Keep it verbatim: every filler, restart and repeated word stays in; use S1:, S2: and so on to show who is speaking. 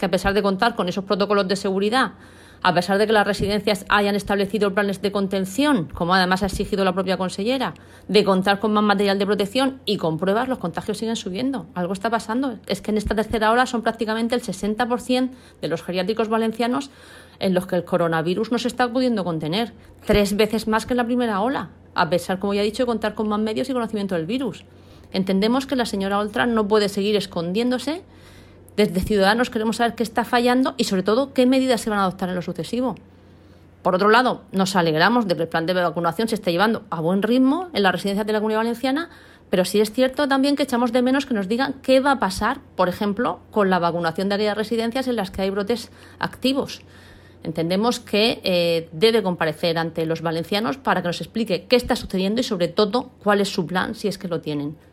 S1: que a pesar de contar con esos protocolos de seguridad, a pesar de que las residencias hayan establecido planes de contención, como además ha exigido la propia consellera, de contar con más material de protección y con pruebas, los contagios siguen subiendo. Algo está pasando. Es que en esta tercera ola son prácticamente el sesenta por ciento de los geriátricos valencianos en los que el coronavirus no se está pudiendo contener. Tres veces más que en la primera ola, a pesar, como ya he dicho, de contar con más medios y conocimiento del virus. Entendemos que la señora Oltra no puede seguir escondiéndose. Desde Ciudadanos queremos saber qué está fallando y, sobre todo, qué medidas se van a adoptar en lo sucesivo. Por otro lado, nos alegramos de que el plan de vacunación se esté llevando a buen ritmo en las residencias de la Comunidad Valenciana, pero sí es cierto también que echamos de menos que nos digan qué va a pasar, por ejemplo, con la vacunación de aquellas residencias en las que hay brotes activos. Entendemos que eh, debe comparecer ante los valencianos para que nos explique qué está sucediendo y, sobre todo, cuál es su plan, si es que lo tienen.